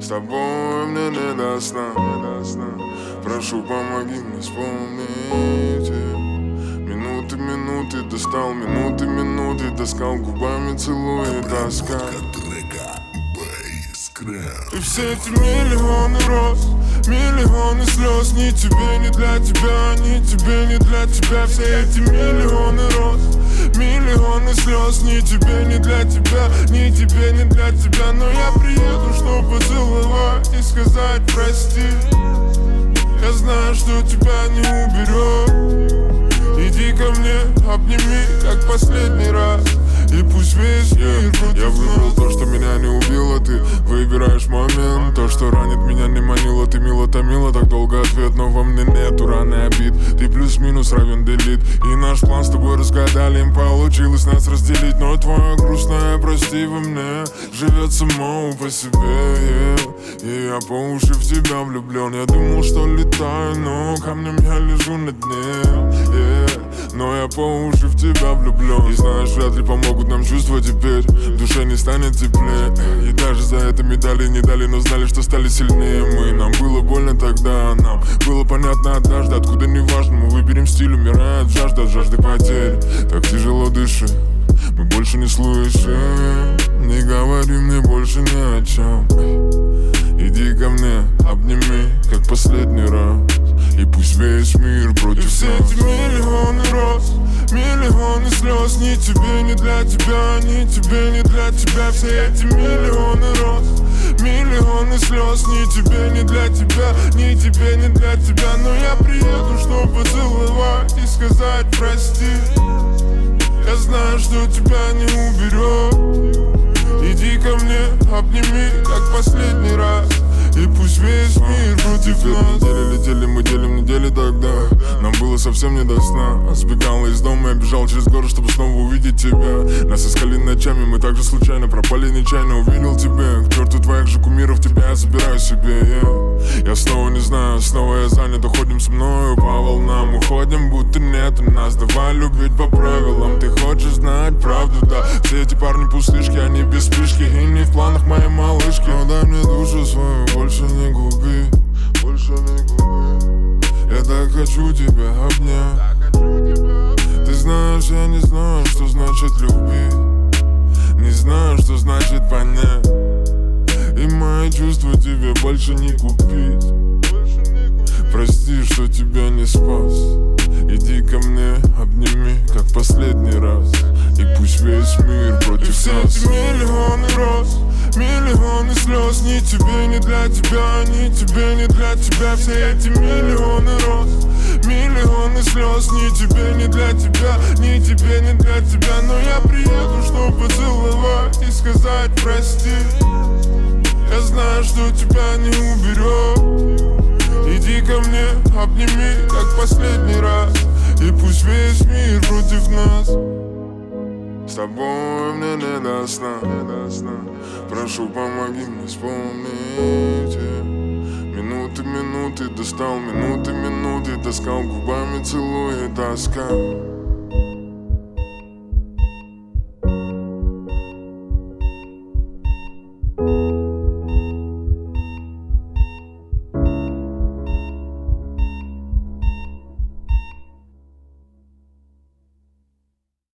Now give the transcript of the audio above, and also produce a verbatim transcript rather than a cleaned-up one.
С тобой мне не до сна, не до сна. Прошу, помоги мне вспомнить. Минуты, минуты достал, минуты, минуты таскал, губами целуя тоска. И все эти миллионы роз, миллионы слез, ни тебе, ни для тебя, ни тебе, ни для тебя. Все эти миллионы роз, миллионы слез, ни тебе, ни для тебя, ни тебе, ни для тебя. Но я приеду, чтобы поцеловать и сказать прости. Я знаю, что тебя не уберет. Иди ко мне, обними, как последний раз. И пусть весь мир против Я выбрал то, что меня не убило. Ты выбираешь момент. То, что ранит меня, не манило. Ты мило томила так долго ответ, но во мне нету раны обид. Ты плюс-минус равен делит. И наш план с тобой разгадали. Им получилось нас разделить. Но твоя грустная прости во мне живет само по себе, yeah. И я по уши в тебя влюблен. Я думал, что летаю, но камнем я лежу на дне, yeah. Но я по уши в тебя влюблен. И знаешь, вряд ли помогут нам чувства теперь. В душе не станет теплее. И даже за это медали не дали, но знали, что стали сильнее мы. Нам было больно тогда, нам было понятно однажды. Откуда не важно, мы выберем стиль. Умирает жажда от жажды потерь. Так тяжело дыши, мы больше не слышим. Не говори мне больше ни о чем. Иди ко мне, обними, как последний раз. И пусть весь мир против нас. И все эти миллионы роз, миллионы слез, ни тебе, ни для тебя, ни тебе, ни для тебя. Все эти миллионы роз, миллионы слез, ни тебе, ни для тебя, ни тебе, ни для тебя. Но я приеду, чтобы поцеловать и сказать прости. Я знаю, что тебя не уберет. Иди ко мне, обними, как последний раз. И пусть весь мир против нас. Недели летели, мы делим недели тогда. Нам было совсем не до сна. Сбегал из дома, я бежал через город, чтобы снова увидеть тебя. Нас искали ночами, мы также случайно пропали нечаянно. Увидел тебя, к черту твоих же кумиров, тебя я забираю себе, yeah. Я снова не знаю, снова я занят. Уходим со мною по волнам, уходим, будто нет нас. Давай любить по правилам, ты хочешь знать правду, да. Все эти парни пустышки, они без спешки. И не в планах моей малышки. Но дай мне душу свою, больше не губи, больше не губи. Я так хочу тебя обнять. Ты знаешь, я не знаю, что значит любить. Не знаю, что значит понять. И мои чувства тебе больше не купить. Прости, что тебя не спас. Иди ко мне, обними, как последний раз. И пусть весь мир против нас. И все эти миллионы роз, миллионы слез, ни тебе, ни для тебя, ни тебе, ни для тебя. Все эти миллионы роз, миллионы слез, ни тебе, ни для тебя, ни тебе, ни для тебя. Но я приеду, чтобы поцеловать и сказать прости. Я знаю, что тебя не уберет. Иди ко мне, обними, как последний раз. И пусть весь мир против нас. С тобой мне не до сна, не до сна. Прошу, помоги мне вспомнить. Минуты, минуты достал, минуты, минуты таскал, губами целуя тоска.